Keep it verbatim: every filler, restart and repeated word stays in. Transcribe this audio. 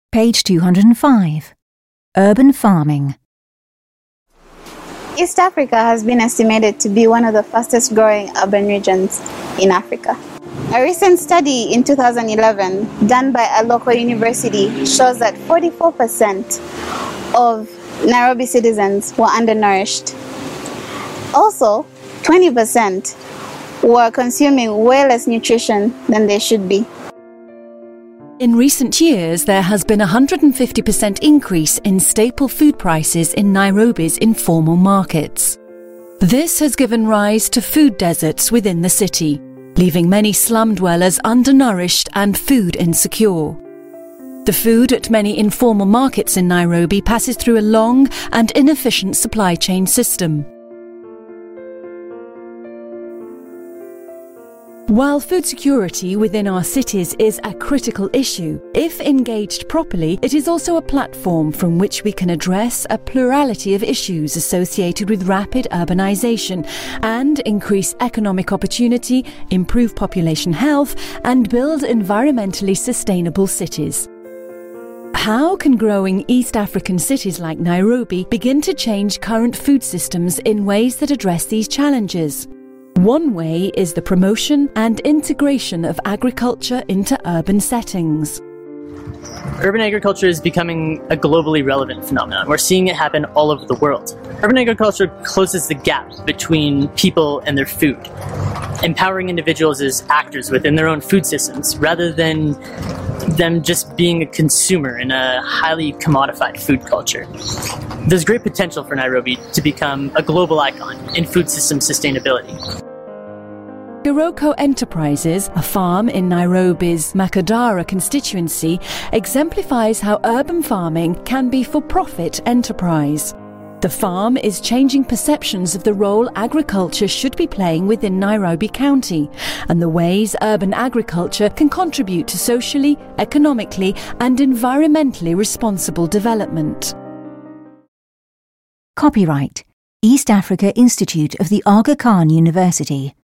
Page two hundred five. Urban farming. East Africa has been estimated to be one of the fastest growing urban regions in Africa. A recent study in two thousand eleven done by a local university shows that forty-four percent of Nairobi citizens were undernourished. Also, twenty percent were consuming way less nutrition than they should be. In recent years, there has been a one hundred fifty percent increase in staple food prices in Nairobi's informal markets. This has given rise to food deserts within the city, leaving many slum dwellers undernourished and food insecure. The food at many informal markets in Nairobi passes through a long and inefficient supply chain system. While food security within our cities is a critical issue, if engaged properly, it is also a platform from which we can address a plurality of issues associated with rapid urbanization and increase economic opportunity, improve population health, and build environmentally sustainable cities. How can growing East African cities like Nairobi begin to change current food systems in ways that address these challenges? One way is the promotion and integration of agriculture into urban settings. Urban agriculture is becoming a globally relevant phenomenon. We're seeing it happen all over the world. Urban agriculture closes the gap between people and their food, empowering individuals as actors within their own food systems, rather than them just being a consumer in a highly commodified food culture. There's great potential for Nairobi to become a global icon in food system sustainability. Iroko Enterprises, a farm in Nairobi's Makadara constituency, exemplifies how urban farming can be for-profit enterprise. The farm is changing perceptions of the role agriculture should be playing within Nairobi County and the ways urban agriculture can contribute to socially, economically and environmentally responsible development. Copyright East Africa Institute of the Aga Khan University.